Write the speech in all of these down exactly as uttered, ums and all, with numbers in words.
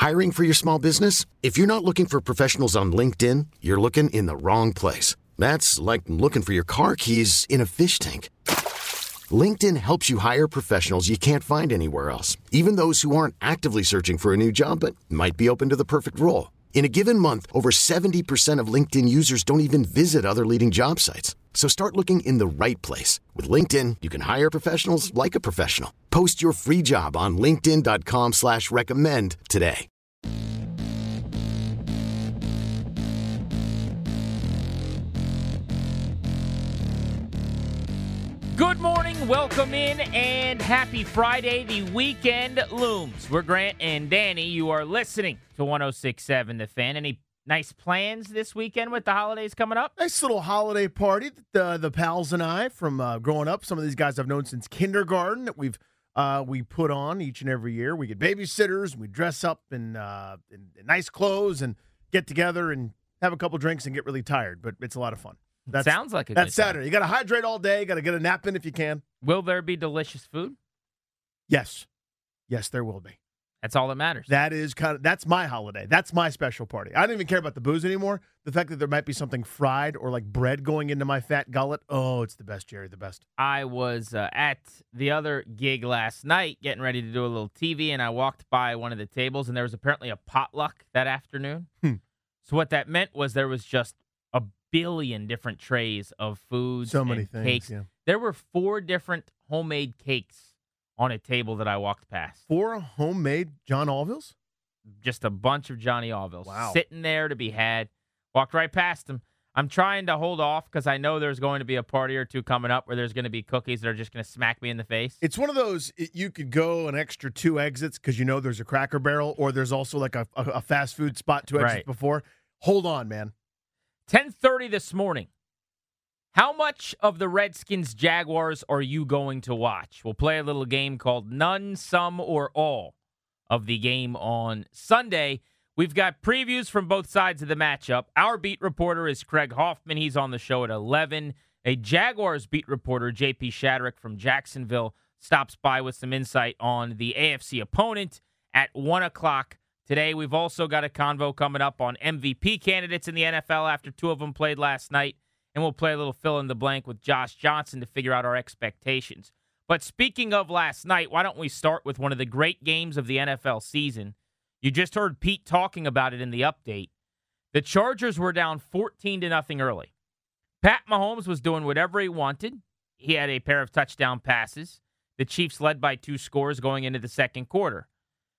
Hiring for your small business? If you're not looking for professionals on LinkedIn, you're looking in the wrong place. That's like looking for your car keys in a fish tank. LinkedIn helps you hire professionals you can't find anywhere else, even those who aren't actively searching for a new job but might be open to the perfect role. In a given month, over seventy percent of LinkedIn users don't even visit other leading job sites. So start looking in the right place. With LinkedIn, you can hire professionals like a professional. Post your free job on linkedin.com slash recommend today. Good morning, welcome in, and happy Friday. The weekend looms. We're Grant and Danny. You are listening to one oh six point seven The Fan. Any nice plans this weekend with the holidays coming up? Nice little holiday party that uh, the pals and I from uh, growing up. Some of these guys I've known since kindergarten that we've uh, we put on each and every year. We get babysitters, and we dress up in, uh, in, in nice clothes and get together and have a couple drinks and get really tired. But it's a lot of fun. That sounds like a That's good time. Saturday. You got to hydrate all day. You got to get a nap in if you can. Will there be delicious food? Yes. Yes, there will be. That's all that matters. That is kind of that's my holiday. That's my special party. I don't even care about the booze anymore. The fact that there might be something fried or like bread going into my fat gullet. Oh, it's the best, Jerry, the best. I was uh, at the other gig last night getting ready to do a little T V, and I walked by one of the tables, and there was apparently a potluck that afternoon. Hmm. So what that meant was there was just a billion different trays of foods So many and things, cakes. yeah. There were four different homemade cakes on a table that I walked past. Four homemade John Allvilles? Just a bunch of Johnny Allvilles Wow. sitting there to be had. Walked right past them. I'm trying to hold off because I know there's going to be a party or two coming up where there's going to be cookies that are just going to smack me in the face. It's one of those, it, you could go an extra two exits because you know there's a Cracker Barrel or there's also like a, a, a fast food spot two exits Right. before. Hold on, man. ten thirty this morning. How much of the Redskins-Jaguars are you going to watch? We'll play a little game called None, Some, or All of the game on Sunday. We've got previews from both sides of the matchup. Our beat reporter is Craig Hoffman. He's on the show at eleven. A Jaguars beat reporter, J P Shadrick from Jacksonville, stops by with some insight on the A F C opponent at one o'clock today. We've also got a convo coming up on M V P candidates in the N F L after two of them played last night. And we'll play a little fill in the blank with Josh Johnson to figure out our expectations. But speaking of last night, why don't we start with one of the great games of the N F L season? You just heard Pete talking about it in the update. The Chargers were down fourteen to nothing early. Pat Mahomes was doing whatever he wanted. He had a pair of touchdown passes. The Chiefs led by two scores going into the second quarter.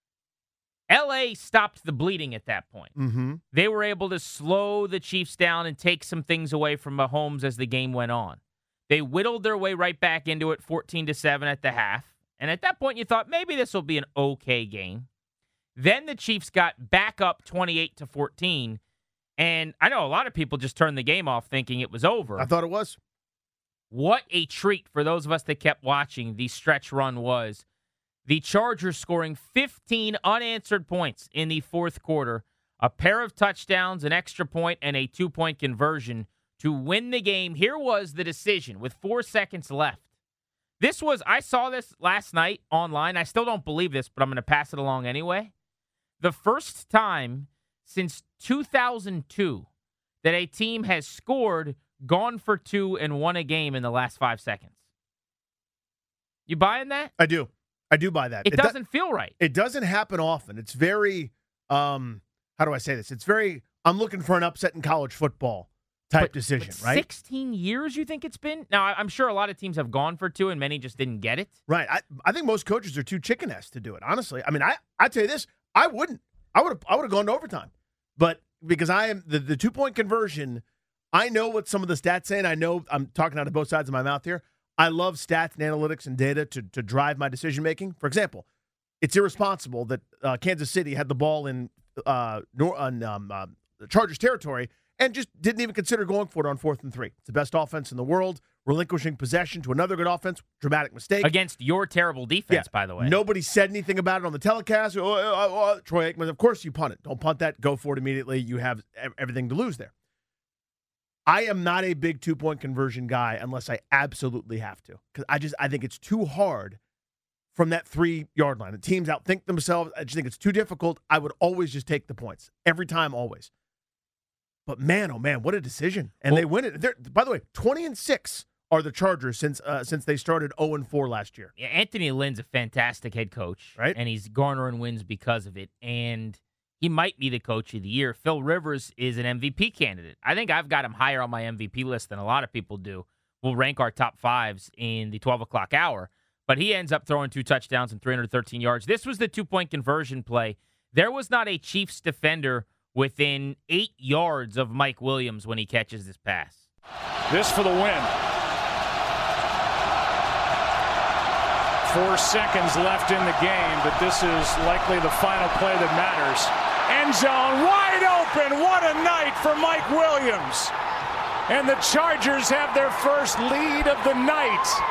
L A stopped the bleeding at that point. Mm-hmm. They were able to slow the Chiefs down and take some things away from Mahomes as the game went on. They whittled their way right back into it, fourteen to seven at the half. And at that point, you thought maybe this will be an okay game. Then the Chiefs got back up twenty-eight to fourteen. And I know a lot of people just turned the game off thinking it was over. I thought it was. What a treat for those of us that kept watching the stretch run was. The Chargers scoring fifteen unanswered points in the fourth quarter, a pair of touchdowns, an extra point, and a two-point conversion to win the game. Here was the decision with four seconds left. This was, I saw this last night online. I still don't believe this, but I'm going to pass it along anyway. The first time since two thousand two that a team has scored, gone for two, and won a game in the last five seconds. You buying that? I do. I do buy that. It, it doesn't do- feel right. It doesn't happen often. It's very, um, how do I say this? It's very, I'm looking for an upset in college football type But- decision, but right? sixteen years you think it's been? Now, I- I'm sure a lot of teams have gone for two and many just didn't get it. Right. I, I think most coaches are too chicken-ass to do it, honestly. I mean, I, I tell you this, I wouldn't. I would have I would have gone to overtime. But because I am, the, the two-point conversion, I know what some of the stats say, and I know I'm talking out of both sides of my mouth here. I love stats and analytics and data to, to drive my decision-making. For example, it's irresponsible that uh, Kansas City had the ball in uh, Nor- on, um, uh, Chargers territory and just didn't even consider going for it on fourth and three. It's the best offense in the world, relinquishing possession to another good offense. Dramatic mistake. Against your terrible defense, Yeah. by the way. Nobody said anything about it on the telecast. Oh, oh, oh, oh, Troy Aikman, of course you punt it. Don't punt that. Go for it immediately. You have ev- everything to lose there. I am not a big two-point conversion guy unless I absolutely have to. Because I just I think it's too hard from that three-yard line. The teams outthink themselves. I just think it's too difficult. I would always just take the points. Every time, always. But man, oh man, what a decision. And well, they win it. They're, by the way, twenty and six are the Chargers since uh, since they started oh and four last year. Yeah, Anthony Lynn's a fantastic head coach. Right. And he's garnering wins because of it. And he might be the coach of the year. Phil Rivers is an M V P candidate. I think I've got him higher on my M V P list than a lot of people do. We'll rank our top fives in the twelve o'clock hour. But he ends up throwing two touchdowns and three hundred thirteen yards. This was the two-point conversion play. There was not a Chiefs defender within eight yards of Mike Williams when he catches this pass. This for the win. Four seconds left in the game, but this is likely the final play that matters. End zone wide open. What a night for Mike Williams. And the Chargers have their first lead of the night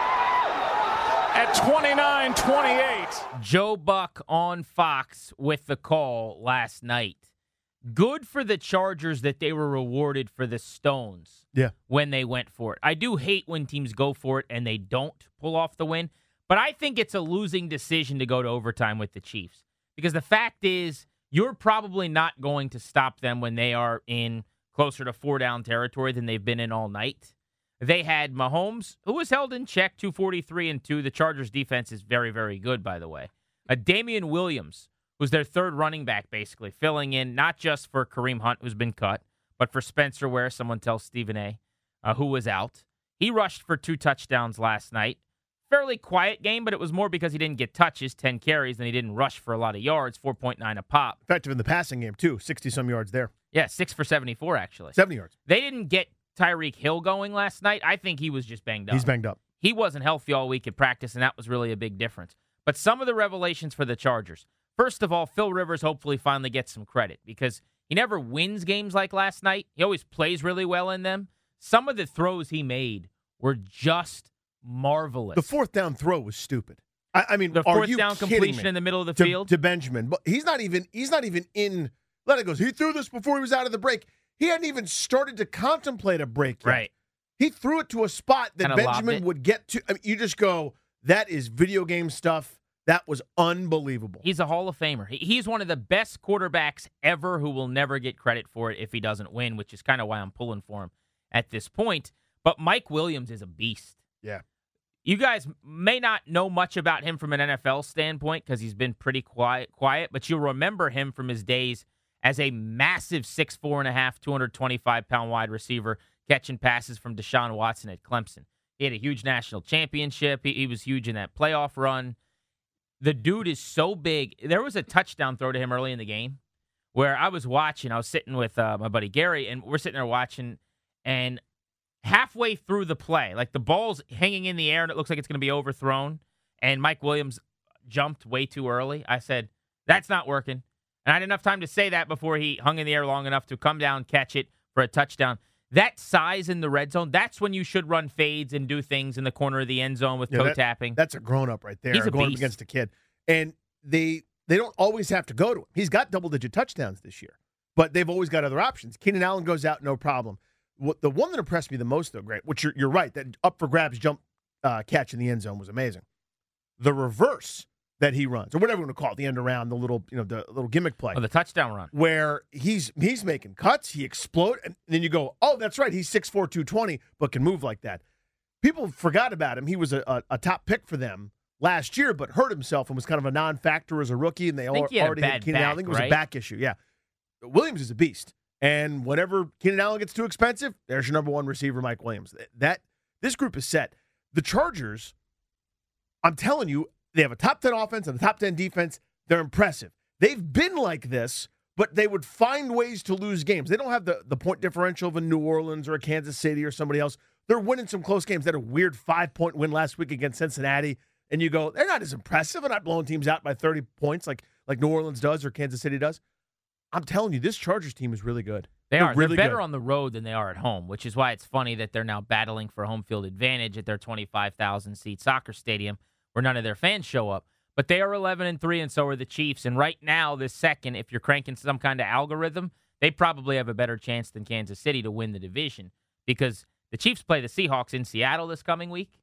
at twenty-nine twenty-eight. Joe Buck on Fox with the call last night. Good for the Chargers that they were rewarded for the stones yeah. when they went for it. I do hate when teams go for it and they don't pull off the win, but I think it's a losing decision to go to overtime with the Chiefs because the fact is you're probably not going to stop them when they are in closer to four-down territory than they've been in all night. They had Mahomes, who was held in check, two forty-three and two. The Chargers' defense is very, very good, by the way. Uh, Damian Williams, who's their third running back, basically, filling in not just for Kareem Hunt, who's been cut, but for Spencer Ware, someone tells Stephen A., uh, who was out. He rushed for two touchdowns last night. Fairly quiet game, but it was more because he didn't get touches, ten carries, and he didn't rush for a lot of yards, four point nine a pop. Effective in the passing game, too. sixty-some yards there. Yeah, six for seventy-four, actually. seventy yards. They didn't get Tyreek Hill going last night. I think he was just banged up. He's banged up. He wasn't healthy all week at practice, and that was really a big difference. But some of the revelations for the Chargers. First of all, Phil Rivers hopefully finally gets some credit because he never wins games like last night. He always plays really well in them. Some of the throws he made were just marvelous. The fourth down throw was stupid. I, I mean, the are fourth you down kidding completion me? in the middle of the to, field to Benjamin. But he's not even he's not even in. Let it go. He threw this before he was out of the break. He hadn't even started to contemplate a break yet. Right. He threw it to a spot that Kinda lobbed Benjamin it. would get to. I mean, you just go, that is video game stuff. That was unbelievable. He's a Hall of Famer. He- He's one of the best quarterbacks ever who will never get credit for it if he doesn't win, which is kind of why I'm pulling for him at this point. But Mike Williams is a beast. Yeah. You guys may not know much about him from an N F L standpoint because he's been pretty quiet, quiet, but you'll remember him from his days as a massive six foot four and a half, two hundred twenty-five pound wide receiver catching passes from Deshaun Watson at Clemson. He had a huge national championship. He, he was huge in that playoff run. The dude is so big. There was a touchdown throw to him early in the game where I was watching. I was sitting with uh, my buddy Gary, and we're sitting there watching, and halfway through the play, like the ball's hanging in the air, and it looks like it's going to be overthrown, and Mike Williams jumped way too early. I said, that's not working. And I had enough time to say that before he hung in the air long enough to come down, catch it for a touchdown. That size in the red zone, that's when you should run fades and do things in the corner of the end zone with Yeah, toe that- tapping. That's a grown-up right there. He's a going up beast. against a kid. And they they don't always have to go to him. He's got double-digit touchdowns this year. But they've always got other options. Keenan Allen goes out, no problem. What, the one that impressed me the most, though, Grant, which you're, you're right, that up-for-grabs jump uh, catch in the end zone was amazing. The reverse that he runs, or whatever you want to call it, the end around, the little, you know, the little gimmick play. Oh, the touchdown run. Where he's he's making cuts, he explode, and then you go, oh, that's right, he's six foot four, two twenty, but can move like that. People forgot about him. He was a, a, a top pick for them last year, but hurt himself and was kind of a non-factor as a rookie, and they I think al- he had a already bad had Keenan Allen. I back, think it was right? a back issue, yeah. Williams is a beast, and whenever Keenan Allen gets too expensive, there's your number one receiver, Mike Williams. That This group is set. The Chargers, I'm telling you, they have a top ten offense and a top ten defense. They're impressive. They've been like this, but they would find ways to lose games. They don't have the, the point differential of a New Orleans or a Kansas City or somebody else. They're winning some close games. They had a weird five-point win last week against Cincinnati, and you go, they're not as impressive. They're not blowing teams out by thirty points like, like New Orleans does or Kansas City does. I'm telling you, this Chargers team is really good. They They're are. really they're better good. on the road than they are at home, which is why it's funny that they're now battling for home field advantage at their twenty-five thousand seat soccer stadium where none of their fans show up. But they are eleven and three, and so are the Chiefs. And right now, this second, if you're cranking some kind of algorithm, they probably have a better chance than Kansas City to win the division because the Chiefs play the Seahawks in Seattle this coming week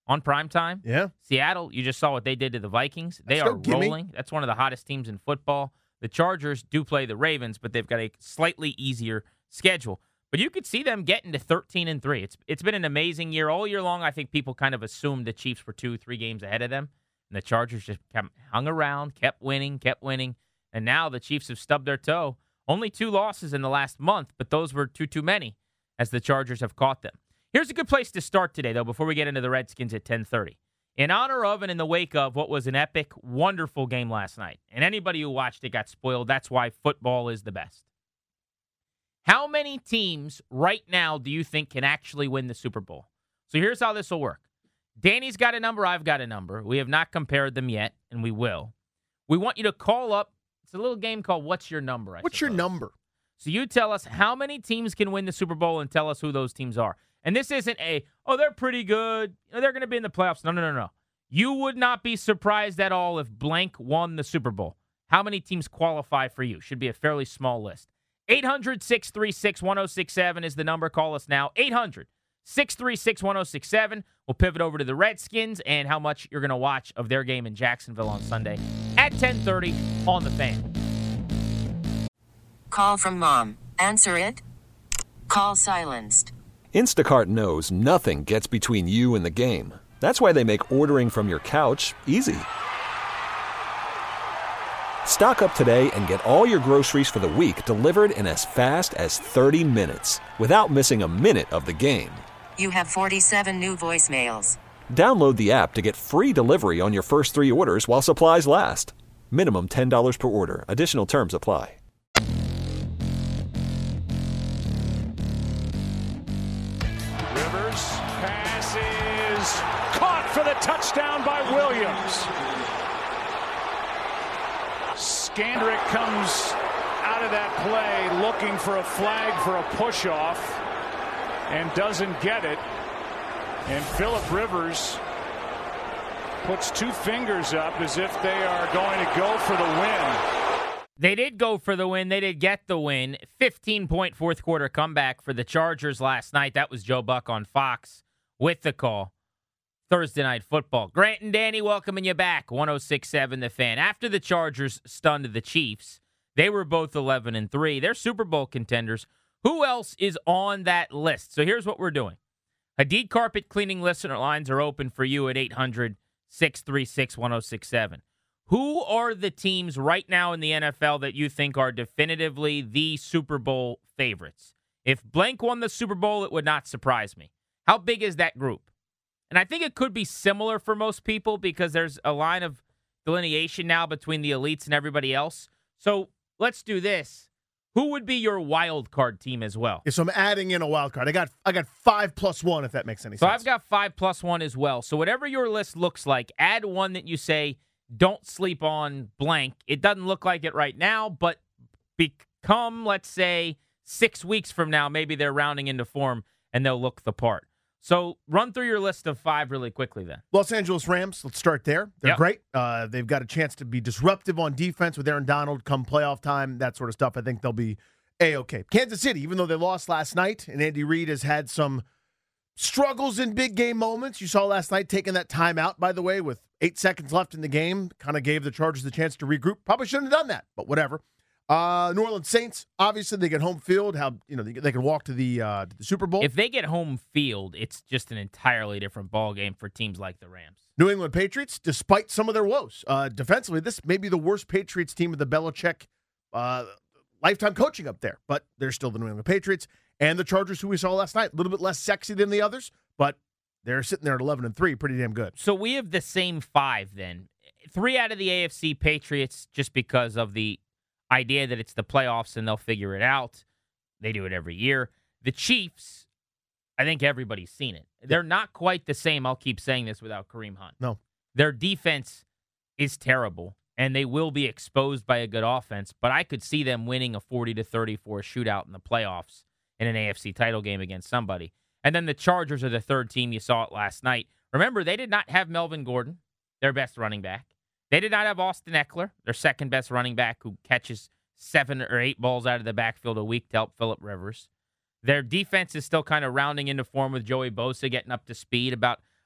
on primetime. Yeah. Seattle, you just saw what they did to the Vikings. They That's are no gimme. rolling. That's one of the hottest teams in football. The Chargers do play the Ravens, but they've got a slightly easier schedule. But you could see them getting to thirteen and three. It's it's been an amazing year all year long. I think people kind of assumed the Chiefs were two, three games ahead of them, and the Chargers just kept, hung around, kept winning, kept winning, and now the Chiefs have stubbed their toe. Only two losses in the last month, but those were too too many as the Chargers have caught them. Here's a good place to start today, though, before we get into the Redskins at ten thirty. In honor of and in the wake of what was an epic, wonderful game last night, and anybody who watched it got spoiled. That's why football is the best. How many teams right now do you think can actually win the Super Bowl? So here's how this will work. Danny's got a number. I've got a number. We have not compared them yet, and we will. We want you to call up. It's a little game called What's Your Number? I What's suppose. your number? So you tell us how many teams can win the Super Bowl and tell us who those teams are. And this isn't a, oh, they're pretty good. You know, they're going to be in the playoffs. No, no, no, no. You would not be surprised at all if blank won the Super Bowl. How many teams qualify for you? Should be a fairly small list. eight hundred, six three six, one oh six seven is the number. Call us now. eight hundred, six three six, one oh six seven. We'll pivot over to the Redskins and how much you're going to watch of their game in Jacksonville on Sunday at ten thirty on The Fan. Call from mom. Answer it. Call silenced. Instacart knows nothing gets between you and the game. That's why they make ordering from your couch easy. Stock up today and get all your groceries for the week delivered in as fast as thirty minutes without missing a minute of the game. You have forty-seven new voicemails. Download the app to get free delivery on your first three orders while supplies last. Minimum ten dollars per order. Additional terms apply. Rivers pass is caught for the touchdown by Williams. Scandrick comes out of that play looking for a flag for a push-off and doesn't get it. And Phillip Rivers puts two fingers up as if they are going to go for the win. They did go for the win. They did get the win. fifteen-point fourth-quarter comeback for the Chargers last night. That was Joe Buck on Fox with the call. Thursday Night Football. Grant and Danny welcoming you back. one oh six point seven The Fan. After the Chargers stunned the Chiefs, they were both eleven and three. They're Super Bowl contenders. Who else is on that list? So here's what we're doing. Hadid Carpet Cleaning listener lines are open for you at eight hundred, six three six, one oh six seven. Who are the teams right now in the N F L that you think are definitively the Super Bowl favorites? If blank won the Super Bowl, it would not surprise me. How big is that group? And I think it could be similar for most people because there's a line of delineation now between the elites and everybody else. So let's do this. Who would be your wild card team as well? Yeah, so I'm adding in a wild card. I got I got five plus one, if that makes any So sense. I've got five plus one as well. So whatever your list looks like, add one that you say, don't sleep on blank. It doesn't look like it right now, but become, let's say, six weeks from now, maybe they're rounding into form and they'll look the part. So run through your list of five really quickly then. Los Angeles Rams, let's start there. They're Yep. great. Uh, they've got a chance to be disruptive on defense with Aaron Donald come playoff time, that sort of stuff. I think they'll be A-okay. Kansas City, even though they lost last night, and Andy Reid has had some struggles in big game moments. You saw last night taking that timeout, by the way, with eight seconds left in the game, kind of gave the Chargers the chance to regroup. Probably shouldn't have done that, but whatever. Uh, New Orleans Saints, obviously they get home field. How you know they, they can walk to the uh, to the Super Bowl. If they get home field, it's just an entirely different ball game for teams like the Rams. New England Patriots, despite some of their woes, uh, defensively, this may be the worst Patriots team of the Belichick uh, lifetime coaching up there, but they're still the New England Patriots. And the Chargers, who we saw last night, a little bit less sexy than the others, but they're sitting there at eleven and three, pretty damn good. So we have the same five then. Three out of the A F C Patriots, just because of the idea that it's the playoffs and they'll figure it out. They do it every year. The Chiefs, I think everybody's seen it. They're not quite the same. I'll keep saying this without Kareem Hunt. No. Their defense is terrible, and they will be exposed by a good offense, but I could see them winning a forty to thirty-four shootout in the playoffs in an A F C title game against somebody. And then the Chargers are the third team. You saw it last night. Remember, they did not have Melvin Gordon, their best running back. They did not have Austin Eckler, their second best running back, who catches seven or eight balls out of the backfield a week to help Phillip Rivers. Their defense is still kind of rounding into form with Joey Bosa getting up to speed. About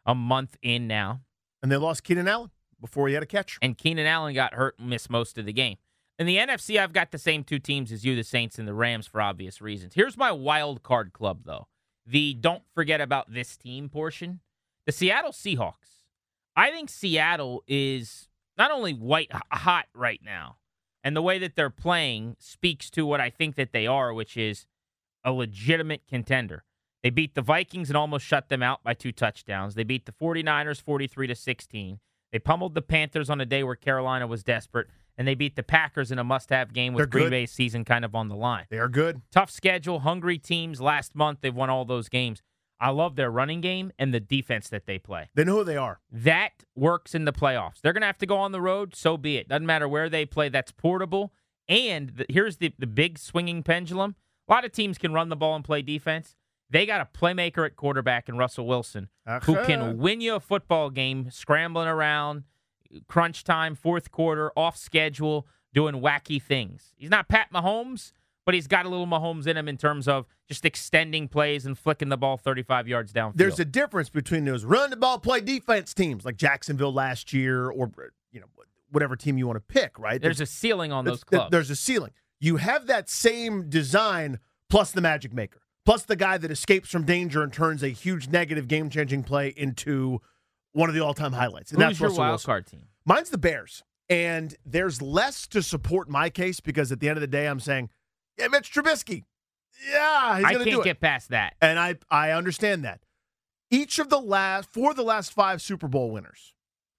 a month in now. And they lost Keenan Allen before he had a catch. And Keenan Allen got hurt and missed most of the game. In the N F C, I've got the same two teams as you, the Saints and the Rams, for obvious reasons. Here's my wild card club, though. The don't forget about this team portion. The Seattle Seahawks. I think Seattle is not only white hot right now, and the way that they're playing speaks to what I think that they are, which is a legitimate contender. They beat the Vikings and almost shut them out by two touchdowns. They beat the 49ers forty-three to sixteen. They pummeled the Panthers on a day where Carolina was desperate, and they beat the Packers in a must-have game with They're Green good. Bay's season kind of on the line. They are good. Tough schedule, hungry teams. Last month, they've won all those games. I love their running game and the defense that they play. They know who they are. That works in the playoffs. They're going to have to go on the road, so be it. Doesn't matter where they play. That's portable. And the, here's the, the big swinging pendulum. A lot of teams can run the ball and play defense. They got a playmaker at quarterback in Russell Wilson who can win you a football game scrambling around, crunch time, fourth quarter, off schedule, doing wacky things. He's not Pat Mahomes, but he's got a little Mahomes in him in terms of just extending plays and flicking the ball thirty-five yards downfield. There's a difference between those run the ball, play defense teams like Jacksonville last year, or you know whatever team you want to pick. Right? There's a ceiling on those clubs. There's a ceiling. You have that same design plus the magic maker, plus the guy that escapes from danger and turns a huge negative game-changing play into one of the all-time highlights. And Who's that's your Russell wild Wilson. card team? Mine's the Bears. And there's less to support my case because at the end of the day, I'm saying, yeah, Mitch Trubisky. Yeah, he's I going to do can't it. get past that. And I, I understand that. Each of the last, four of the last five Super Bowl winners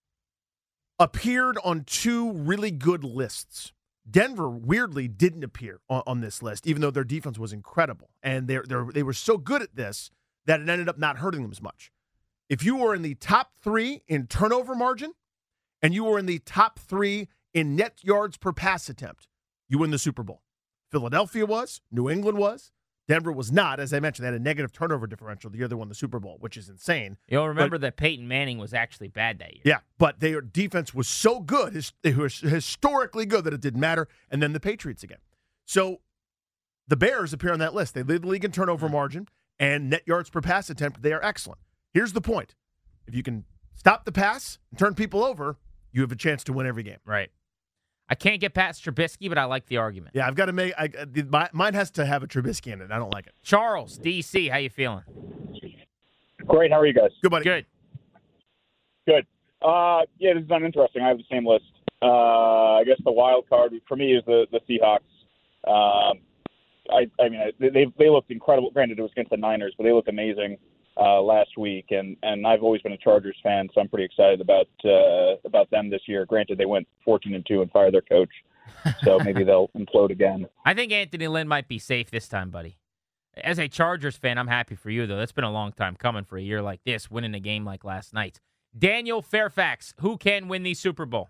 appeared on two really good lists. Denver, weirdly, didn't appear on, on this list, even though their defense was incredible. And they they were so good at this that it ended up not hurting them as much. If you were in the top three in turnover margin and you were in the top three in net yards per pass attempt, you win the Super Bowl. Philadelphia was, New England was, Denver was not. As I mentioned, they had a negative turnover differential the year they won the Super Bowl, which is insane. You'll remember But- that Peyton Manning was actually bad that year. Yeah, but their defense was so good, his- they were historically good, that it didn't matter. And then the Patriots again. So the Bears appear on that list. They lead the league in turnover margin and net yards per pass attempt. They are excellent. Here's the point. If you can stop the pass and turn people over, you have a chance to win every game. Right. I can't get past Trubisky, but I like the argument. Yeah, I've got to make I, the, my, mine has to have a Trubisky in it. I don't like it. Charles, D C, how you feeling? Great. How are you guys? Good, buddy. Good. Good. Uh, yeah, this is uninteresting. I have the same list. Uh, I guess the wild card for me is the, the Seahawks. Um, I, I mean, they they looked incredible. Granted, it was against the Niners, but they looked amazing uh, last week. And, and I've always been a Chargers fan, so I'm pretty excited about uh, about them this year. Granted, they went fourteen and two and fired their coach, so maybe they'll implode again. I think Anthony Lynn might be safe this time, buddy. As a Chargers fan, I'm happy for you, though. That's been a long time coming for a year like this, winning a game like last night. Daniel Fairfax, who can win the Super Bowl?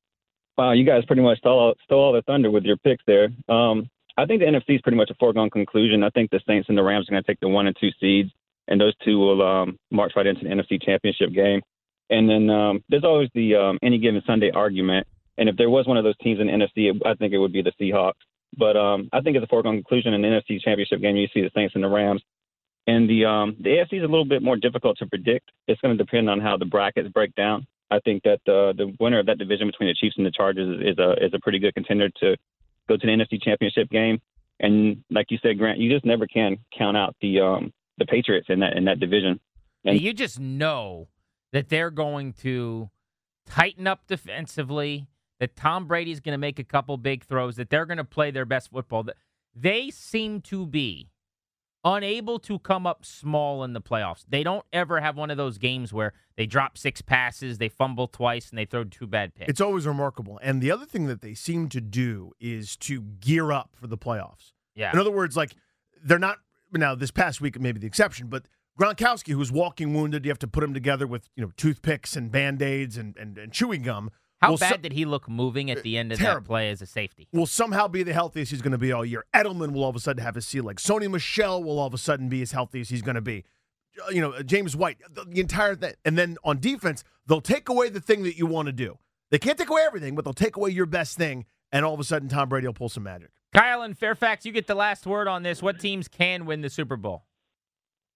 Wow, you guys pretty much stole, stole all the thunder with your picks there. Um, I think the N F C is pretty much a foregone conclusion. I think the Saints and the Rams are going to take the one and two seeds, and those two will um, march right into the N F C Championship game. And then um, there's always the um, any given Sunday argument. And if there was one of those teams in the N F C, I think it would be the Seahawks. But um, I think it's a foregone conclusion in the N F C Championship game. You see the Saints and the Rams. And the um, the A F C is a little bit more difficult to predict. It's going to depend on how the brackets break down. I think that uh, the winner of that division between the Chiefs and the Chargers is, is a is a pretty good contender to go to the N F C Championship game. And like you said, Grant, you just never can count out the um, the Patriots in that in that division. And you just know that they're going to tighten up defensively, that Tom Brady's going to make a couple big throws, that they're going to play their best football. They seem to be unable to come up small in the playoffs. They don't ever have one of those games where they drop six passes, they fumble twice, and they throw two bad picks. It's always remarkable. And the other thing that they seem to do is to gear up for the playoffs. Yeah. In other words, like, they're not, now this past week may be the exception, but Gronkowski, who's walking wounded, you have to put him together with, you know, toothpicks and Band-Aids and, and, and chewing gum. How will bad so- did he look moving at the end of Terrible. that play as a safety? will somehow be the healthiest he's going to be all year. Edelman will all of a sudden have his ceiling. Sony Michel will all of a sudden be as healthy as he's going to be. You know, James White, the, the entire thing. And then on defense, they'll take away the thing that you want to do. They can't take away everything, but they'll take away your best thing, and all of a sudden Tom Brady will pull some magic. Kyle and Fairfax, you get the last word on this. What teams can win the Super Bowl?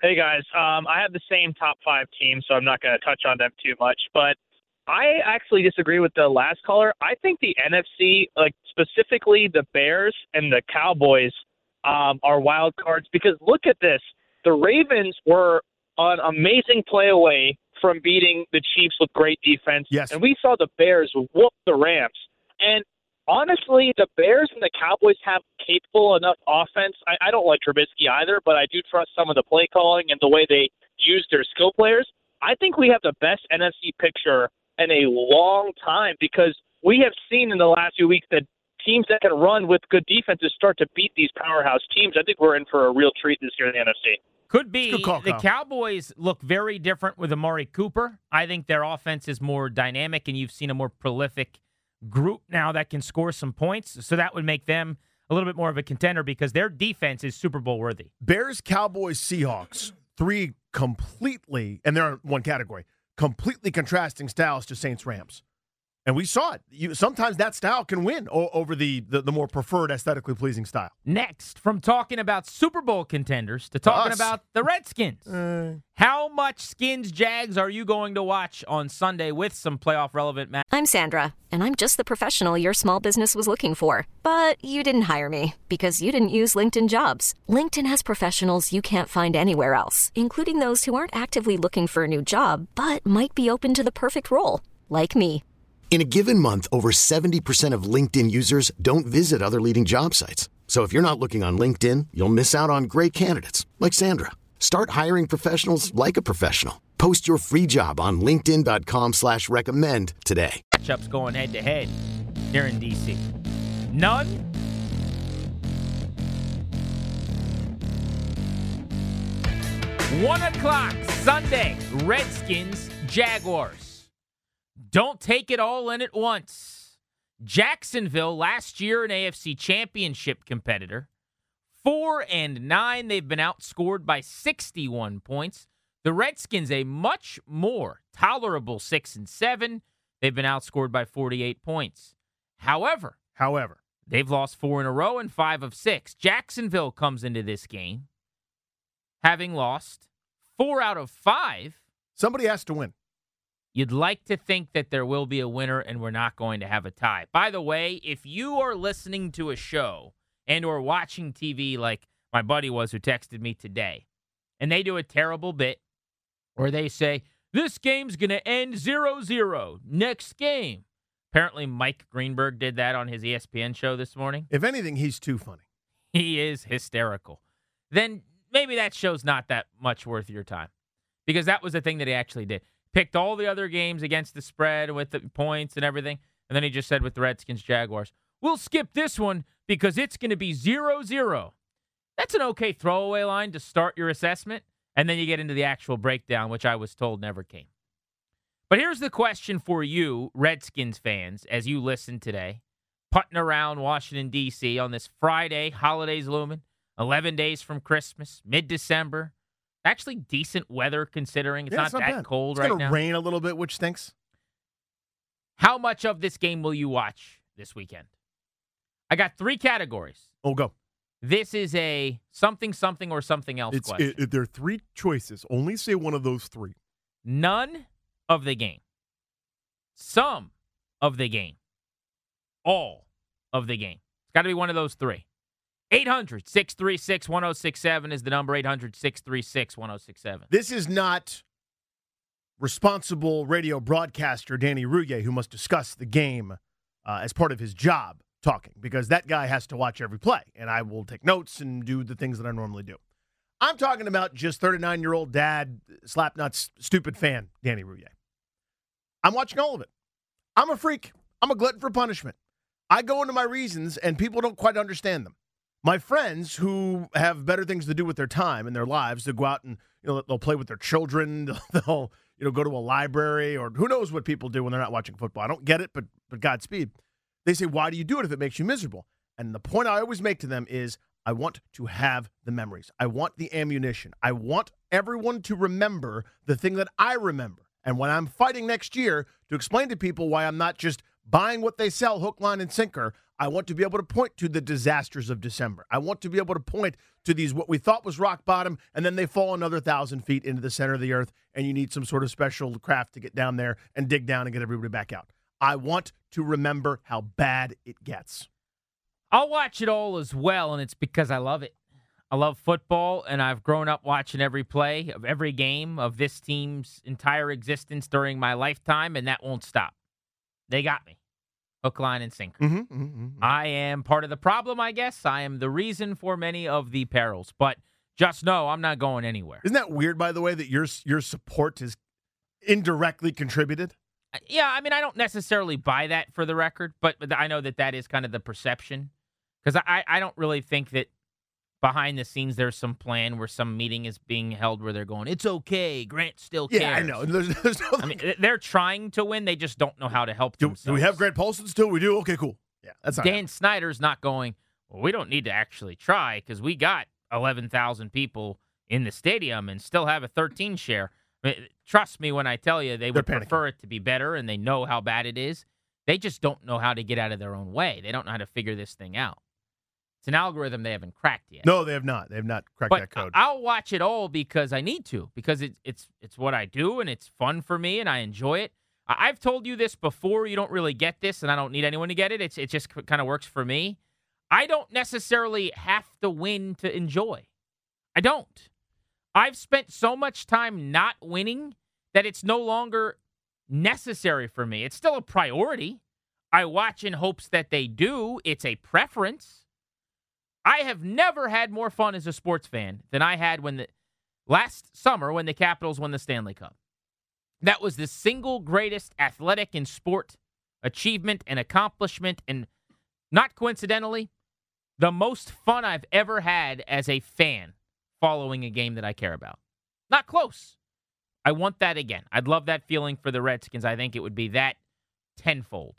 Hey, guys. Um, I have the same top five teams, so I'm not going to touch on them too much. But I actually disagree with the last caller. I think the N F C, like specifically the Bears and the Cowboys, um, are wild cards because look at this. The Ravens were an amazing play away from beating the Chiefs with great defense. Yes. And we saw the Bears whoop the Rams. And honestly, the Bears and the Cowboys have capable enough offense. I, I don't like Trubisky either, but I do trust some of the play calling and the way they use their skill players. I think we have the best N F C picture in a long time because we have seen in the last few weeks that teams that can run with good defenses start to beat these powerhouse teams. I think we're in for a real treat this year in the N F C. Could be. Good call, the Kyle. Cowboys look very different with Amari Cooper. I think their offense is more dynamic, and you've seen a more prolific group now that can score some points. So that would make them a little bit more of a contender because their defense is Super Bowl worthy. Bears, Cowboys, Seahawks, three completely, and they're in one category, completely contrasting styles to Saints, Rams. And we saw it. You, sometimes that style can win o- over the, the the more preferred, aesthetically pleasing style. Next, from talking about Super Bowl contenders to talking Us. about the Redskins. Uh, How much Skins Jags are you going to watch on Sunday with some playoff relevant matches? I'm Sandra, and I'm just the professional your small business was looking for. But you didn't hire me because you didn't use LinkedIn Jobs. LinkedIn has professionals you can't find anywhere else, including those who aren't actively looking for a new job, but might be open to the perfect role, like me. In a given month, over seventy percent of LinkedIn users don't visit other leading job sites. So if you're not looking on LinkedIn, you'll miss out on great candidates like Sandra. Start hiring professionals like a professional. Post your free job on linkedin dot com slash recommend today. Matchups going head to head here in D C. None. One o'clock Sunday. Redskins, Jaguars. Don't take it all in at once. Jacksonville, last year an A F C Championship competitor. Four and nine, they've been outscored by sixty-one points. The Redskins, a much more tolerable six and seven. They've been outscored by forty-eight points. However, however, they've lost four in a row and five of six. Jacksonville comes into this game having lost four out of five. Somebody has to win. You'd like to think that there will be a winner and we're not going to have a tie. By the way, if you are listening to a show and or watching T V like my buddy was who texted me today, and they do a terrible bit where they say, this game's going to end zero zero next game. Apparently Mike Greenberg did that on his E S P N show this morning. If anything, he's too funny. He is hysterical. Then maybe that show's not that much worth your time because that was the thing that he actually did. Picked all the other games against the spread with the points and everything. And then he just said with the Redskins, Jaguars, we'll skip this one because it's going to be zero zero. That's an okay throwaway line to start your assessment. And then you get into the actual breakdown, which I was told never came. But here's the question for you, Redskins fans, as you listen today, putting around Washington, D C on this Friday, holidays looming, eleven days from Christmas, mid-December. Actually decent weather considering it's yeah, not, it's not that bad. cold it's right gonna now. It's going to rain a little bit, which stinks. How much of this game will you watch this weekend? I got three categories. Oh, go. This is a something, something, or something else It's, question. it, it, there are three choices. Only say one of those three. None of the game. Some of the game. All of the game. It's got to be one of those three. eight hundred, six three six, one oh six seven is the number. eight hundred, six three six, one oh six seven. This is not responsible radio broadcaster Danny Rouillet who must discuss the game uh, as part of his job talking, because that guy has to watch every play, and I will take notes and do the things that I normally do. I'm talking about just thirty-nine-year-old dad, slapnuts, stupid fan, Danny Rouillet. I'm watching all of it. I'm a freak. I'm a glutton for punishment. I go into my reasons, and people don't quite understand them. My friends who have better things to do with their time and their lives, to go out and, you know, they'll play with their children, they'll, you know, go to a library, or who knows what people do when they're not watching football. I don't get it, but but Godspeed. They say, why do you do it if it makes you miserable? And the point I always make to them is, I want to have the memories. I want the ammunition. I want everyone to remember the thing that I remember. And when I'm fighting next year, to explain to people why I'm not just buying what they sell, hook, line, and sinker, I want to be able to point to the disasters of December. I want to be able to point to these, what we thought was rock bottom, and then they fall another thousand feet into the center of the earth, and you need some sort of special craft to get down there and dig down and get everybody back out. I want to remember how bad it gets. I'll watch it all as well, and it's because I love it. I love football, and I've grown up watching every play of every game of this team's entire existence during my lifetime, and that won't stop. They got me. Hook, line, and sinker. Mm-hmm, mm-hmm, mm-hmm. I am part of the problem, I guess. I am the reason for many of the perils. But just know I'm not going anywhere. Isn't that weird, by the way, that your your support has indirectly contributed? Yeah, I mean, I don't necessarily buy that for the record, but I know that that is kind of the perception. Because I, I don't really think that behind the scenes there's some plan where some meeting is being held where they're going, it's okay, Grant still cares. Yeah, I know. There's, there's no, I mean, they're trying to win. They just don't know how to help do, themselves. do we have Grant Paulson still? We do? Okay, cool. Yeah, that's not Dan happening. Snyder's not going, well, we don't need to actually try because we got eleven thousand people in the stadium and still have a thirteen share. I mean, trust me when I tell you they would They're prefer it to be better, and they know how bad it is. They just don't know how to get out of their own way. They don't know how to figure this thing out. It's an algorithm they haven't cracked yet. No, they have not. They have not cracked but that code. I'll watch it all because I need to, because it, it's it's what I do, and it's fun for me, and I enjoy it. I, I've told you this before. You don't really get this, and I don't need anyone to get it. It's It just kind of works for me. I don't necessarily have to win to enjoy. I don't. I've spent so much time not winning that it's no longer necessary for me. It's still a priority. I watch in hopes that they do. It's a preference. I have never had more fun as a sports fan than I had when the last summer when the Capitals won the Stanley Cup. That was the single greatest athletic and sport achievement and accomplishment, and not coincidentally, the most fun I've ever had as a fan following a game that I care about. Not close. I want that again. I'd love that feeling for the Redskins. I think it would be that tenfold.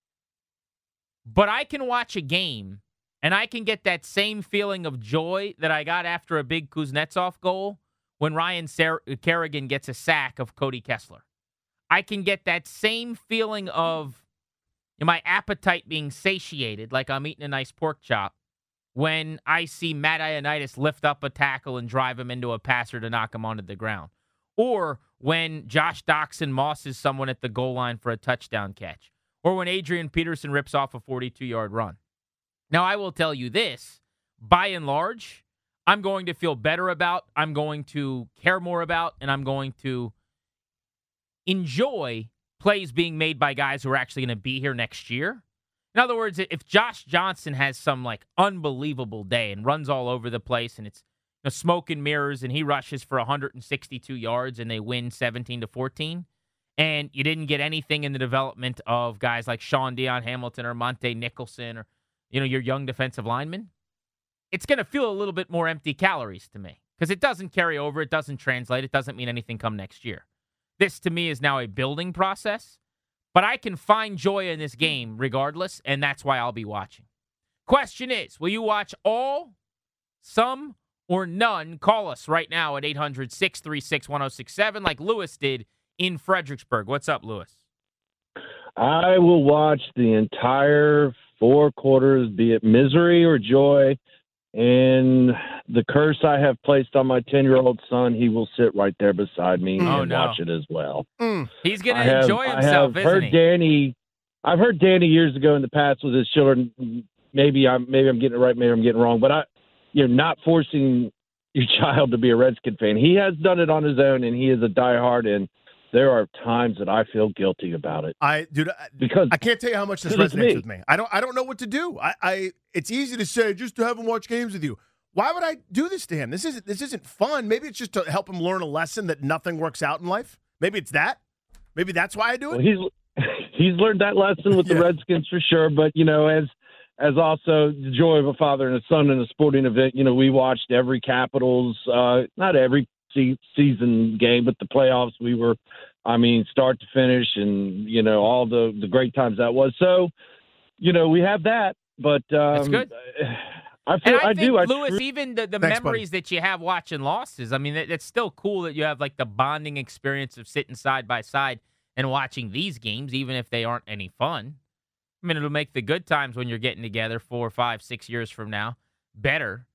But I can watch a game and I can get that same feeling of joy that I got after a big Kuznetsov goal when Ryan Ser- Kerrigan gets a sack of Cody Kessler. I can get that same feeling of you know, my appetite being satiated, like I'm eating a nice pork chop, when I see Matt Ioannidis lift up a tackle and drive him into a passer to knock him onto the ground. Or when Josh Doxson mosses someone at the goal line for a touchdown catch. Or when Adrian Peterson rips off a forty-two-yard run. Now, I will tell you this, by and large, I'm going to feel better about, I'm going to care more about, and I'm going to enjoy plays being made by guys who are actually going to be here next year. In other words, if Josh Johnson has some like unbelievable day and runs all over the place and it's you know, smoke and mirrors and he rushes for one hundred sixty-two yards and they win seventeen to fourteen, and you didn't get anything in the development of guys like Sean Dion Hamilton or Monte Nicholson or you know, your young defensive lineman, it's going to feel a little bit more empty calories to me because it doesn't carry over. It doesn't translate. It doesn't mean anything come next year. This, to me, is now a building process, but I can find joy in this game regardless, and that's why I'll be watching. Question is, will you watch all, some, or none? Call us right now at eight hundred, six three six, one oh six seven like Lewis did in Fredericksburg. What's up, Lewis? I will watch the entire four quarters, be it misery or joy, and the curse I have placed on my ten-year-old son, he will sit right there beside me oh, and no. watch it as well. Mm. He's going I to have, enjoy himself, I have isn't heard he? Danny, I've heard Danny years ago in the past with his children. Maybe I'm maybe I'm getting it right, maybe I'm getting it wrong, but I, you're not forcing your child to be a Redskin fan. He has done it on his own, and he is a diehard, and there are times that I feel guilty about it. I, dude, because I can't tell you how much this resonates me. with me. I don't, I don't know what to do. I, I, it's easy to say just to have him watch games with you. Why would I do this to him? This isn't, this isn't fun. Maybe it's just to help him learn a lesson that nothing works out in life. Maybe it's that. Maybe that's why I do it. Well, he's, he's learned that lesson with yeah. the Redskins for sure. But you know, as, as also the joy of a father and a son in a sporting event, you know, we watched every Capitals, uh, not every season game, but the playoffs. We were, I mean, start to finish, and you know all the the great times that was. So, you know, we have that, but um, that's good. I feel and I, I think, do. Lewis, I, even the, the Thanks, memories buddy. that you have watching losses. I mean, it, it's still cool that you have like the bonding experience of sitting side by side and watching these games, even if they aren't any fun. I mean, it'll make the good times when you're getting together four, five, six years from now better.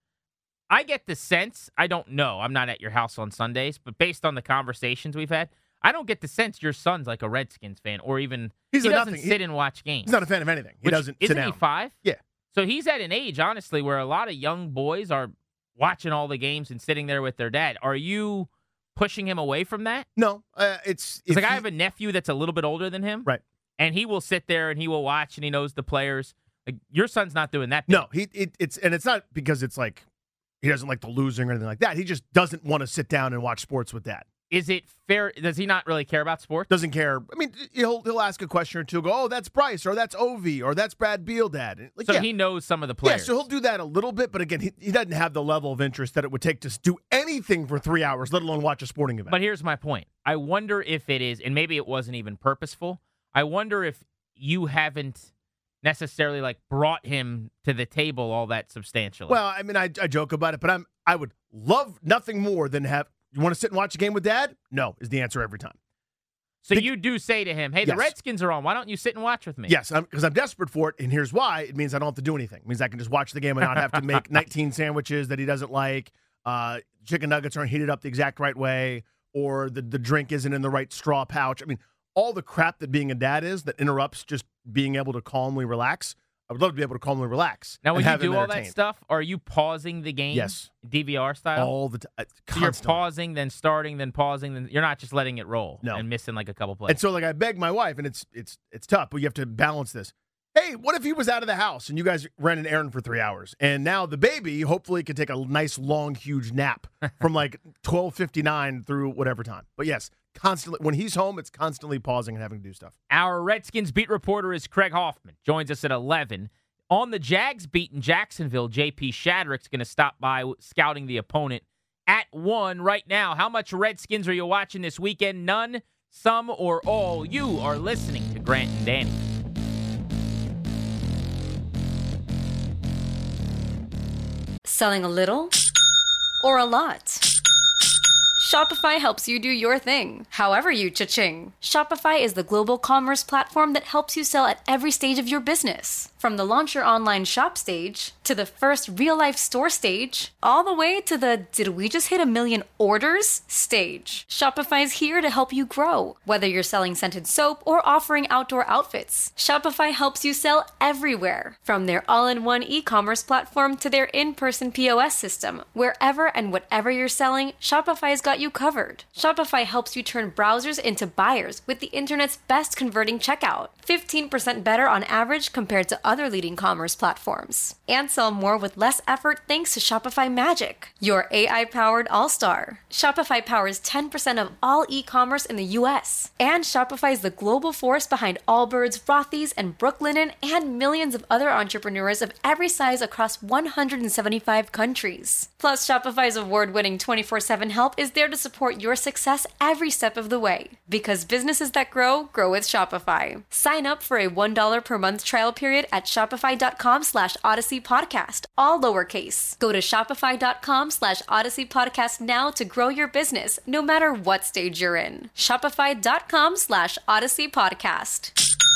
I get the sense, I don't know, I'm not at your house on Sundays, but based on the conversations we've had, I don't get the sense your son's like a Redskins fan, or even he's he a doesn't nothing. sit he, and watch games. He's not a fan of anything. He Which, doesn't isn't sit down. he five? Yeah. So he's at an age, honestly, where a lot of young boys are watching all the games and sitting there with their dad. Are you pushing him away from that? No, uh, it's, it's like I have a nephew that's a little bit older than him, right? And he will sit there and he will watch and he knows the players. Like your son's not doing that. Big. No, he it, it's and it's not because it's like he doesn't like the losing or anything like that. He just doesn't want to sit down and watch sports with dad. Is it fair? Does he not really care about sports? Doesn't care. I mean, he'll he'll ask a question or two. Go, oh, that's Bryce, or that's Ovi, or that's Brad Beal, Dad. Like, so yeah. he knows some of the players. Yeah, so he'll do that a little bit, but again, he, he doesn't have the level of interest that it would take to do anything for three hours, let alone watch a sporting event. But here's my point. I wonder if it is, and maybe it wasn't even purposeful. I wonder if you haven't necessarily like brought him to the table all that substantially. Well, I mean, I, I joke about it, but I'm I would love nothing more than have. You want to sit and watch a game with Dad? No, is the answer every time. So the, you do say to him, hey, yes. the Redskins are on. Why don't you sit and watch with me? Yes, because I'm, I'm desperate for it, and here's why. It means I don't have to do anything. It means I can just watch the game and not have to make nineteen sandwiches that he doesn't like. Uh, chicken nuggets aren't heated up the exact right way, or the, the drink isn't in the right straw pouch. I mean, all the crap that being a dad is that interrupts just being able to calmly relax. I would love to be able to calmly relax. Now, when and you have do him all that entertained. stuff, are you pausing the game? Yes. D V R style? All the time. So you're pausing, then starting, then pausing. Then you're not just letting it roll No. and missing like a couple plays. And so, like, I beg my wife, and it's it's it's tough, but you have to balance this. Hey, what if he was out of the house and you guys ran an errand for three hours, and now the baby hopefully could take a nice, long, huge nap from like twelve fifty-nine through whatever time. But yes, constantly when he's home, it's constantly pausing and having to do stuff. Our Redskins beat reporter is Craig Hoffman. Joins us at eleven. On the Jags beat in Jacksonville, J P Shadrick's going to stop by scouting the opponent at one right now. How much Redskins are you watching this weekend? None, some, or all? You are listening to Grant and Danny. Selling a little or a lot? Shopify helps you do your thing, however you cha-ching. Shopify is the global commerce platform that helps you sell at every stage of your business. From the launch your online shop stage, to the first real-life store stage, all the way to the did we just hit a million orders stage. Shopify's here to help you grow. Whether you're selling scented soap or offering outdoor outfits, Shopify helps you sell everywhere. From their all-in-one e-commerce platform to their in-person P O S system, wherever and whatever you're selling, Shopify's got you covered. Shopify helps you turn browsers into buyers with the internet's best converting checkout. fifteen percent better on average compared to other leading commerce platforms. And sell more with less effort thanks to Shopify Magic, your A I-powered all-star. Shopify powers ten percent of all e-commerce in the U S. And Shopify is the global force behind Allbirds, Rothy's, and Brooklinen, and millions of other entrepreneurs of every size across one hundred seventy-five countries. Plus, Shopify's award-winning twenty-four seven help is there to support your success every step of the way. Because businesses that grow, grow with Shopify. Sign up for a one dollar per month trial period at shopify.com slash Odyssey Podcast, all lowercase. Go to shopify.com slash Odyssey Podcast now to grow your business, no matter what stage you're in. Shopify.com slash Odyssey Podcast.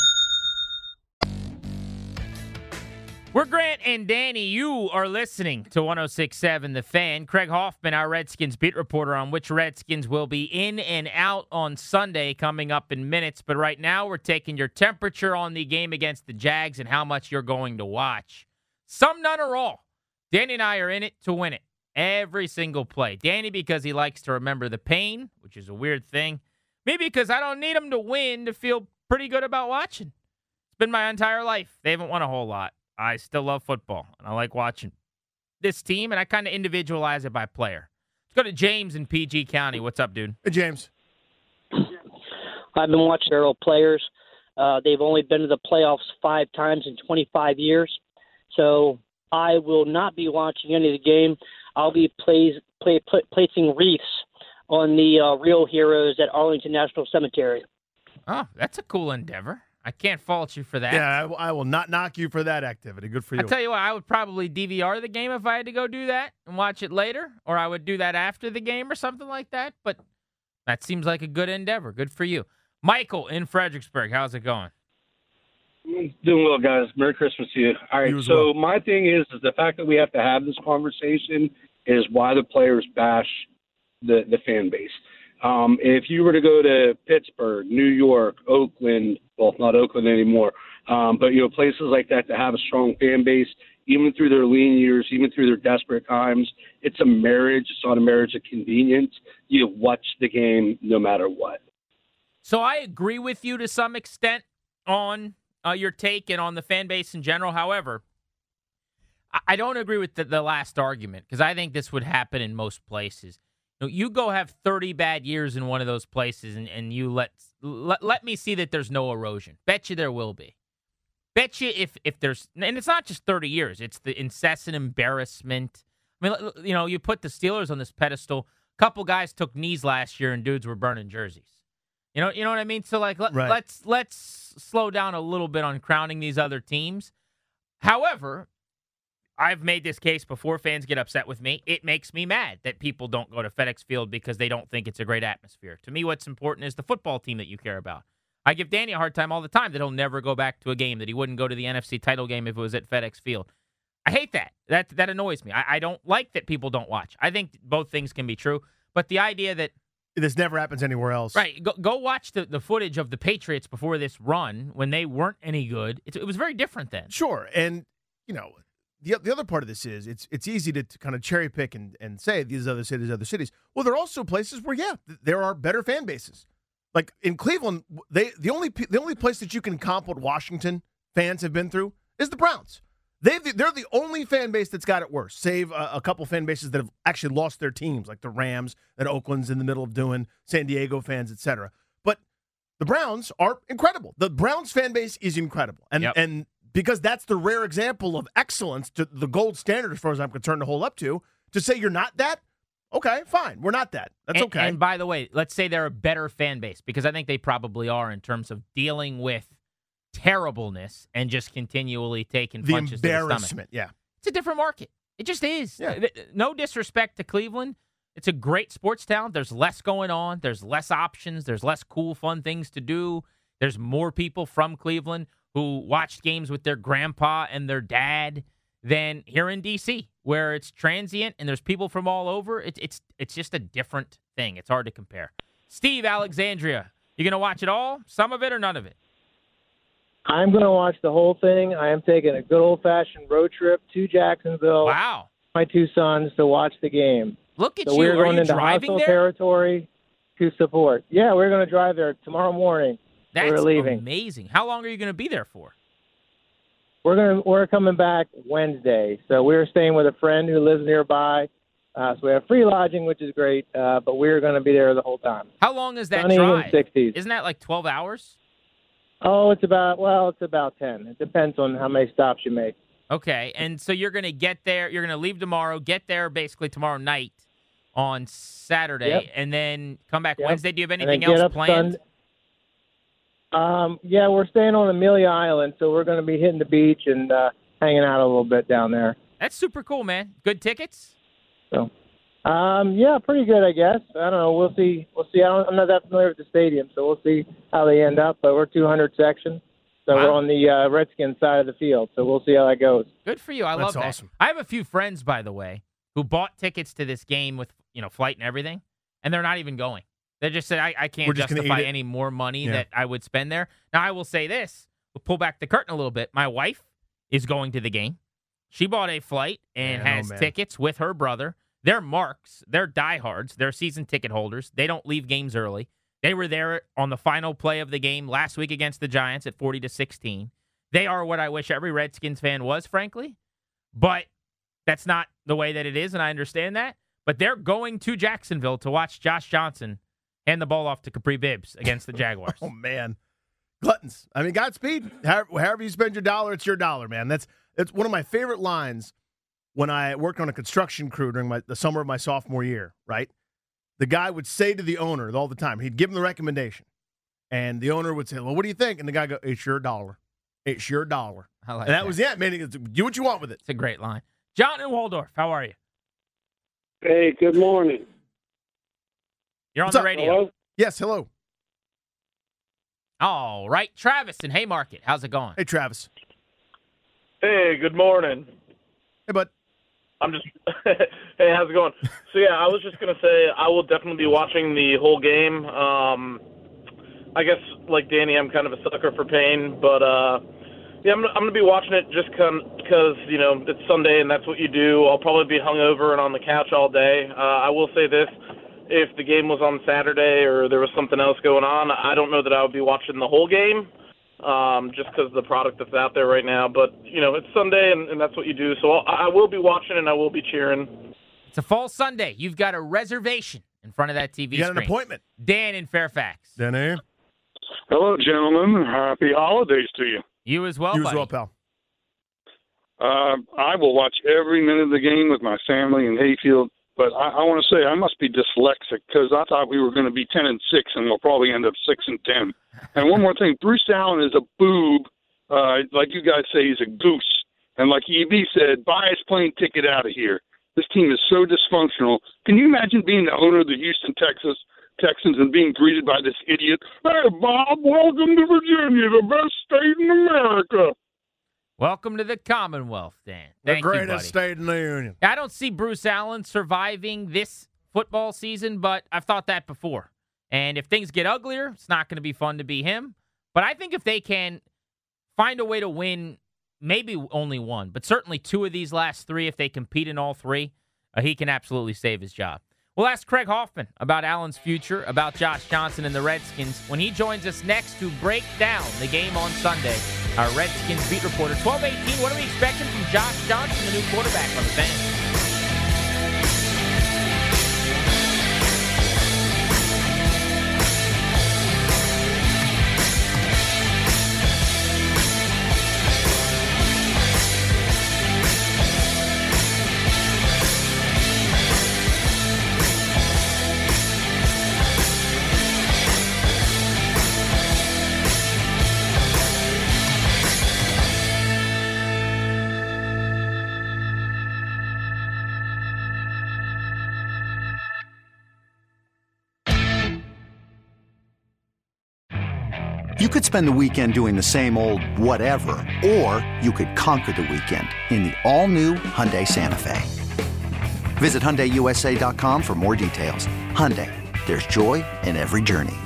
We're Grant and Danny. You are listening to one oh six point seven The Fan. Craig Hoffman, our Redskins beat reporter, on which Redskins will be in and out on Sunday, coming up in minutes. But right now, we're taking your temperature on the game against the Jags and how much you're going to watch. Some, none, or all. Danny and I are in it to win it. Every single play. Danny, because he likes to remember the pain, which is a weird thing. Me, because I don't need him to win to feel pretty good about watching. It's been my entire life. They haven't won a whole lot. I still love football, and I like watching this team, and I kind of individualize it by player. Let's go to James in P G County. What's up, dude? Hey, James. I've been watching their old players. Uh, they've only been to the playoffs five times in twenty-five years, so I will not be watching any of the game. I'll be plays, play, play, placing wreaths on the uh, real heroes at Arlington National Cemetery. Oh, that's a cool endeavor. I can't fault you for that. Yeah, I, will- I will not knock you for that activity. Good for you. I tell you what, I would probably D V R the game if I had to go do that and watch it later, or I would do that after the game or something like that. But that seems like a good endeavor. Good for you. Michael in Fredericksburg, how's it going? Doing well, guys. Merry Christmas to you. All right, You as so well. my thing is, is the fact that we have to have this conversation is why the players bash the, the fan base. Um, if you were to go to Pittsburgh, New York, Oakland, well, not Oakland anymore, um, but, you know, places like that that have a strong fan base, even through their lean years, even through their desperate times, it's a marriage. It's not a marriage of convenience. You watch the game no matter what. So I agree with you to some extent on uh, your take and on the fan base in general. However, I, I don't agree with the, the last argument because I think this would happen in most places. You know, you go have thirty bad years in one of those places and, and you let, let let me see that there's no erosion. Bet you there will be. Bet you if, if there's, and it's not just thirty years, it's the incessant embarrassment. I mean, you know, you put the Steelers on this pedestal. A couple guys took knees last year and dudes were burning jerseys. You know, you know what I mean? So like, let, Right. let's let's slow down a little bit on crowning these other teams. However, I've made this case before. Fans get upset with me. It makes me mad that people don't go to FedEx Field because they don't think it's a great atmosphere. To me, what's important is the football team that you care about. I give Danny a hard time all the time that he'll never go back to a game, that he wouldn't go to the N F C title game if it was at FedEx Field. I hate that. That that annoys me. I, I don't like that people don't watch. I think both things can be true. But the idea that This never happens anywhere else. Right. Go, go watch the, the footage of the Patriots before this run when they weren't any good. It, it was very different then. Sure. And, you know, the the other part of this is it's it's easy to, to kind of cherry pick and, and say these other cities, other cities. Well, there are also places where, yeah, th- there are better fan bases. Like in Cleveland, they the only pe- the only place that you can comp what Washington fans have been through is the Browns. They they're the only fan base that's got it worse, save a, a couple fan bases that have actually lost their teams, like the Rams that Oakland's in the middle of doing, San Diego fans, et cetera. But the Browns are incredible. The Browns fan base is incredible, and Yep. and because that's the rare example of excellence, to the gold standard as far as I'm concerned to hold up to. To say you're not that, okay, fine, we're not that. That's and, okay. And by the way, let's say they're a better fan base, because I think they probably are in terms of dealing with terribleness and just continually taking the punches to the stomach. embarrassment, yeah. It's a different market. It just is. Yeah. No disrespect to Cleveland. It's a great sports town. There's less going on. There's less options. There's less cool, fun things to do. There's more people from Cleveland who watched games with their grandpa and their dad than here in D C, where it's transient and there's people from all over. It's it's it's just a different thing. It's hard to compare. Steve, Alexandria, you going to watch it all? Some of it or none of it? I'm going to watch the whole thing. I am taking a good old-fashioned road trip to Jacksonville. Wow. My two sons to watch the game. Look at so you. we're Are going you into driving hostile there? territory to support. Yeah, we're going to drive there tomorrow morning. That's we're leaving. amazing. How long are you going to be there for? We're going to we're coming back Wednesday. So we're staying with a friend who lives nearby. Uh, so we have free lodging, which is great. Uh, but we're going to be there the whole time. How long is that Sunny drive? and sixties. Isn't that like twelve hours? Oh, it's about well, it's about ten. It depends on how many stops you make. Okay, and so you're going to get there. You're going to leave tomorrow, get there basically tomorrow night on Saturday, Yep. and then come back Yep. Wednesday. Do you have And then anything get else up planned? Sun- Um, yeah, we're staying on Amelia Island, so we're going to be hitting the beach and uh, hanging out a little bit down there. That's super cool, man. Good tickets? So, um, yeah, pretty good, I guess. I don't know. We'll see. We'll see. I don't, I'm not that familiar with the stadium, so we'll see how they end up. But we're two hundred section, so Wow. we're on the uh, Redskins side of the field. So we'll see how that goes. Good for you. I That's love that. awesome. I have a few friends, by the way, who bought tickets to this game with, you know, flight and everything, and they're not even going. They just said, I, I can't We're just gonna justify eat it. any more money Yeah. that I would spend there. Now, I will say this. We'll pull back the curtain a little bit. My wife is going to the game. She bought a flight and Man, oh, has man. tickets with her brother. They're marks. They're diehards. They're season ticket holders. They don't leave games early. They were there on the final play of the game last week against the Giants at forty to sixteen. They are what I wish every Redskins fan was, frankly. But that's not the way that it is, and I understand that. But they're going to Jacksonville to watch Josh Johnson hand the ball off to Capri Bibbs against the Jaguars. Oh, man. Gluttons. I mean, Godspeed. However, however you spend your dollar, it's your dollar, man. That's it's one of my favorite lines when I worked on a construction crew during my, the summer of my sophomore year, right? The guy would say to the owner all the time, he'd give him the recommendation. And the owner would say, well, what do you think? And the guy go, it's your dollar. It's your dollar. I like and that, that. was it, man. He goes, do what you want with it. It's a great line. John in Waldorf, how are you? Hey, good morning. You're on What's the up? radio. Hello? Yes, hello. All right, Travis in Haymarket. How's it going? Hey, Travis. Hey, good morning. Hey, bud. I'm just hey, how's it going? So yeah, I was just gonna say I will definitely be watching the whole game. Um, I guess like Danny, I'm kind of a sucker for pain, but uh, yeah, I'm, I'm gonna be watching it just because you know it's Sunday and that's what you do. I'll probably be hungover and on the couch all day. Uh, I will say this: if the game was on Saturday or there was something else going on, I don't know that I would be watching the whole game. Um, just because of the product that's out there right now. But, you know, it's Sunday, and, and that's what you do. So I'll, I will be watching, and I will be cheering. It's a fall Sunday. You've got a reservation in front of that T V you screen. got an appointment. Dan in Fairfax. Danny. Hello, gentlemen. Happy holidays to you. You as well, You buddy. as well, pal. Uh, I will watch every minute of the game with my family in Hayfield. But I, I want to say I must be dyslexic because I thought we were going to be ten and six, and we'll probably end up six and ten. And one more thing, Bruce Allen is a boob, uh, like you guys say, he's a goose. And like E B said, buy his plane ticket out of here. This team is so dysfunctional. Can you imagine being the owner of the Houston Texas Texans and being greeted by this idiot? Hey, Bob, welcome to Virginia, the best state in America. Welcome to the Commonwealth, Dan. The Thank you, greatest buddy. state in the union. I don't see Bruce Allen surviving this football season, but I've thought that before. And if things get uglier, it's not going to be fun to be him. But I think if they can find a way to win maybe only one, but certainly two of these last three, if they compete in all three, uh, he can absolutely save his job. We'll ask Craig Hoffman about Allen's future, about Josh Johnson and the Redskins when he joins us next to break down the game on Sunday. Our Redskins beat reporter, twelve eighteen. What are we expecting from Josh Johnson, the new quarterback on the Fan? You could spend the weekend doing the same old whatever, or you could conquer the weekend in the all-new Hyundai Santa Fe. Visit Hyundai U S A dot com for more details. Hyundai, there's joy in every journey.